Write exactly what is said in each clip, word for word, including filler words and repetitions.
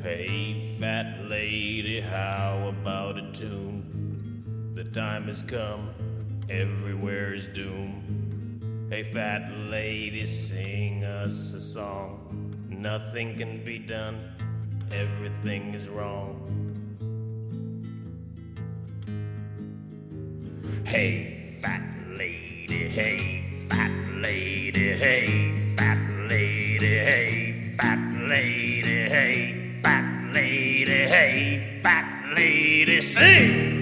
Hey, fat lady, how about a tune? The time has come, everywhere is doom. Hey, fat lady, sing us a song. Nothing can be done, everything is wrong. Hey, fat lady, hey, fat lady, hey, fat lady, hey, fat lady, hey, fat lady, hey, fat lady, sing!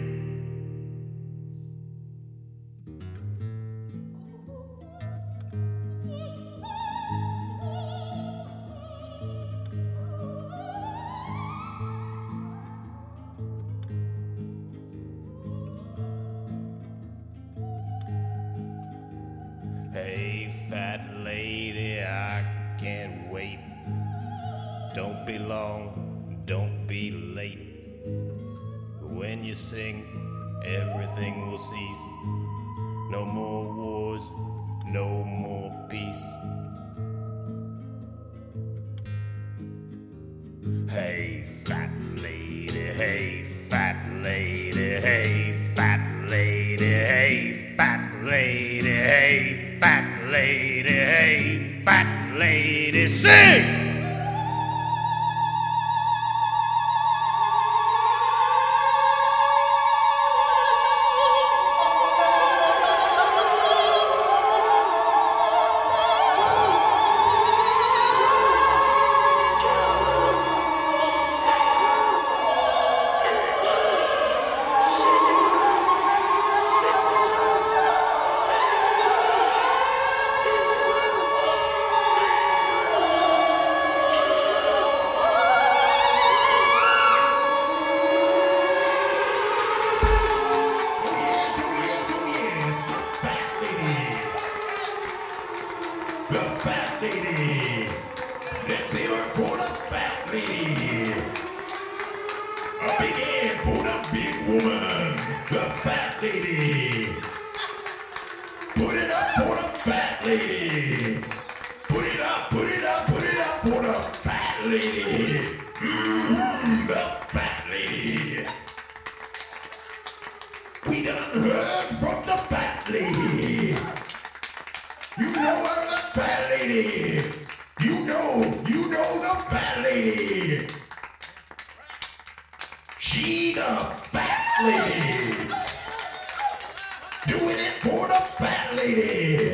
Hey, fat lady, I can't wait. Don't be long, don't be late. When you sing, everything will cease. No more wars, no more peace. Hey, fat lady, hey, fat lady, hey, fat lady, hey, fat lady, hey, fat lady, hey, fat lady, sing! The fat lady. Let's hear it for the fat lady. A big hand for the big woman. The fat lady. Put it up for the fat lady. Put it up, put it up, put it up for the fat lady. Mm-hmm, the fat lady. We done heard from the fat lady. You know her, the fat lady. You know, you know the fat lady. She the fat lady. Doing it for the fat lady.